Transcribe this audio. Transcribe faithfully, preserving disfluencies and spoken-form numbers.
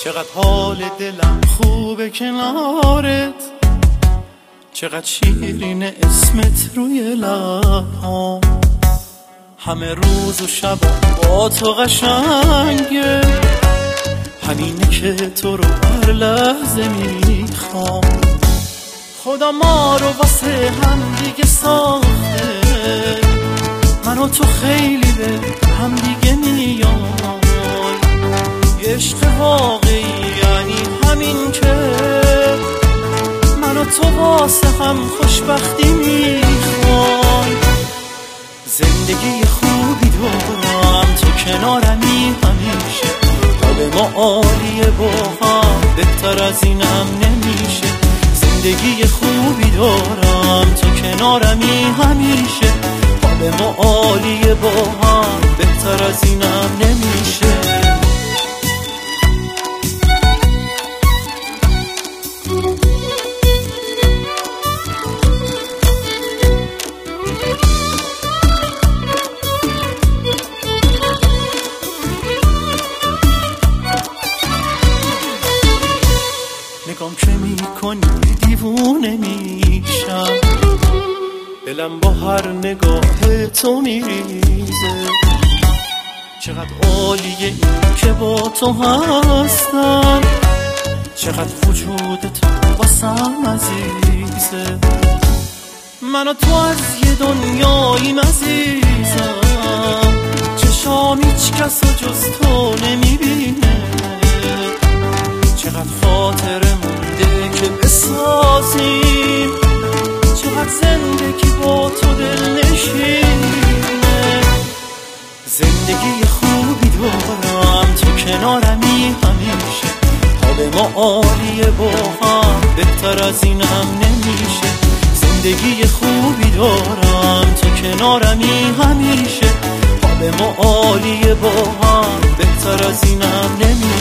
چقدر حال دلم خوبه کنارت، چقدر شیرین اسمت روی لبام، همه روز و شب با تو قشنگه، همینه که تو رو هر لحظه میخوام. خدا ما رو واسه هم دیگه ساخته، من و تو خیلی به هم دیگه میام. عشق واقعی یعنی همین که من و تو واسه هم خوشبختی میخوام. زندگی خوبی دارم، تو کنارمی همیشه، حال ما عالیه با هم، بهتر از اینم نمیشه. زندگی خوبی دارم، تو کنارمی همیشه، حال ما عالیه با هم، بهتر از اینم نمیشه. نگام که میکنی دیوونه میشم، دلم با هر نگاه تو میریزه. چقدر عالیه این که با تو هستم، چقدر وجود تو واسم عزیزه. من و تو از یه دنیاییم عزیزم، چشام هیچ کس جز تو نمیبینه. چقدر خاطر مونده که بسازیم، چقدر زندگی با تو دل نشینه. زندگی خوبی دارم، تو کنارمی همیشه، حال ما عالیه با هم، بهتر از اینم نمیشه. زندگی خوبی دارم، تو کنارمی همیشه، حال ما عالیه با هم، بهتر از اینم نمیشه.